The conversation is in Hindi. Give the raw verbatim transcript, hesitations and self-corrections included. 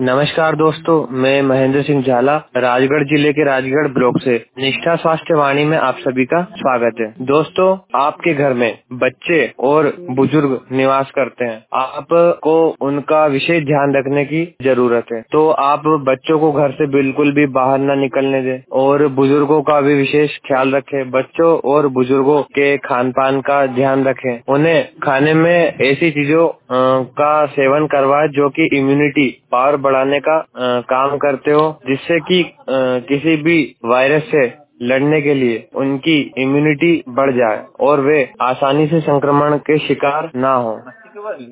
नमस्कार दोस्तों, मैं महेंद्र सिंह झाला राजगढ़ जिले के राजगढ़ ब्लॉक से निष्ठा स्वास्थ्य वाणी में आप सभी का स्वागत है। दोस्तों, आपके घर में बच्चे और बुजुर्ग निवास करते हैं, आपको उनका विशेष ध्यान रखने की जरूरत है। तो आप बच्चों को घर से बिल्कुल भी बाहर न निकलने दें और बुजुर्गों का भी विशेष ख्याल रखें। बच्चों और बुजुर्गों के खान पान का ध्यान रखें। उन्हें खाने में ऐसी चीजों का सेवन करवाएं जो कि इम्यूनिटी पावर बढ़ाने का आ, काम करते हो, जिससे कि आ, किसी भी वायरस से लड़ने के लिए उनकी इम्यूनिटी बढ़ जाए और वे आसानी से संक्रमण के शिकार ना हो।